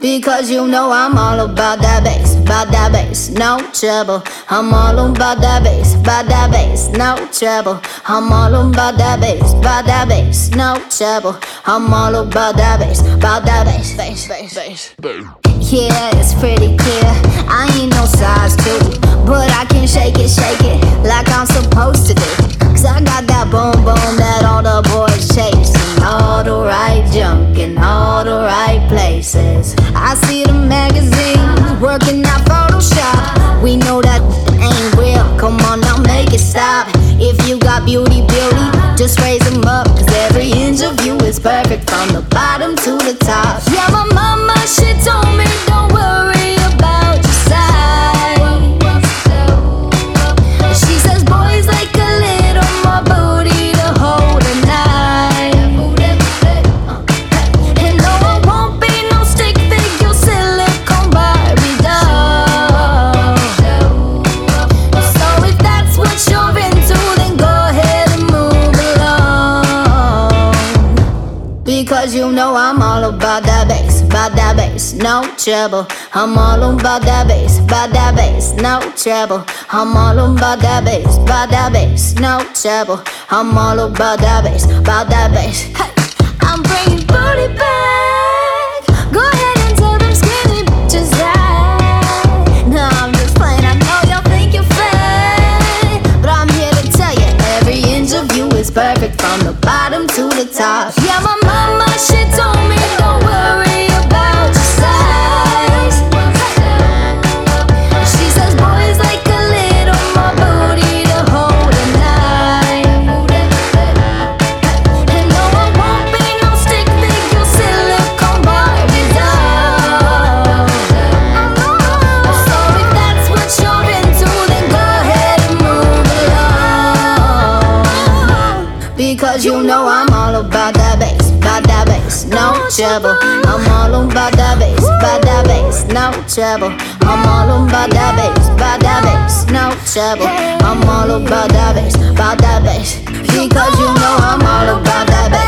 Because you know I'm all about that bass, no trouble. I'm all about that bass, no trouble. I'm all about that bass, no trouble. I'm all about that bass, bass. Yeah, it's pretty clear, I ain't no size 2, but I can shake it like I'm supposed to do. Cause I got that boom boom that all the boys chase, and all the right junk in all the right places. I see the magazines working out Photoshop. We know that ain't real, come on now make it stop. If you got beauty, just raise them up. Cause every inch of you is perfect from the bottom to the top. Yeah, my mama, she told me don't worry about your size. She says boys like a little more booty to hold a knife. And no, I won't be no stick figure silicone Barbie doll. So if that's what you're into, then go ahead and move along. Because you know I'm all about that bass, no trouble. I'm all about that bass, no trouble. I'm all about that bass, no trouble. I'm all about that bass. Hey, I'm bringing booty back. Go ahead and tell them skinny bitches that. No, I'm just playing, I know y'all think you're fat, but I'm here to tell you, every inch of you is perfect from the bottom to the top. Yeah, my mama, she told me don't worry about your size. She says boys like a little more booty to hold a knife. And no, I won't be no stick figure silicone Barbie doll. So if that's what you're into, then go ahead and move along. Because you know I'm all about that bass, no trouble. I'm all about that bass, no trouble. I'm all about that bass, no trouble. I'm all about that bass, Because you know I'm all about that bass.